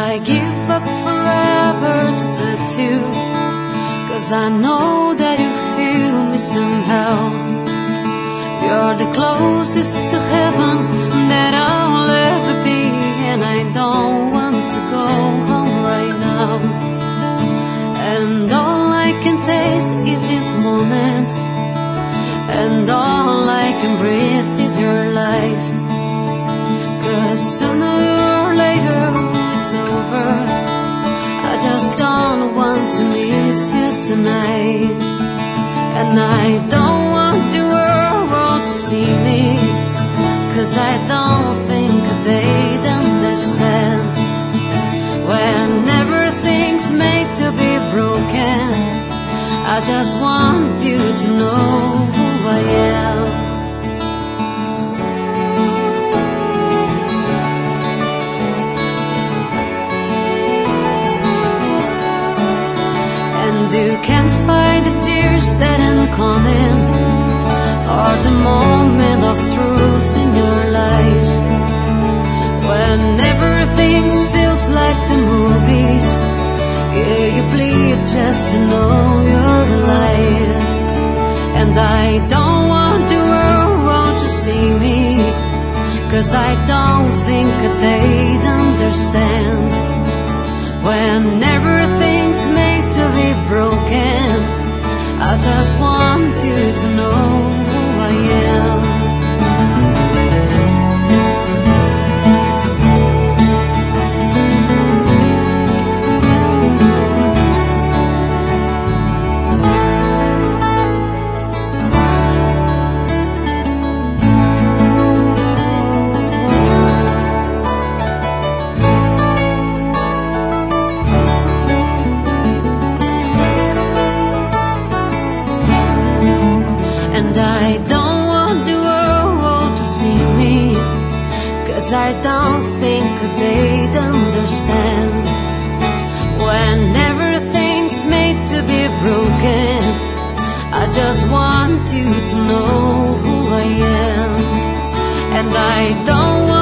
I give up forever to the two, 'cause I know that you feel me somehow. You're the closest to heaven that I'll ever be, and I don't want to go home right now. And all I can taste is this moment, and all I can breathe is your life. 'Cause sooner or later it's over. I just don't want to miss you tonight. And I don't want the world to see me, 'cause I don't think they'd understand. When everything's made to be broken, I just want you to know who I am. And you can't find the tears that ain't coming, or the moment of truth in your lies. When everything feels like the movies, yeah, you plead just to know you're alive. And I don't want the world to see me, 'cause I don't think they'd understand. When everything's made to be broken, I just want you to know who I am. And I don't want the world to see me, 'cause I don't think they'd understand. When everything's made to be broken, I just want you to know who I am. And I don't want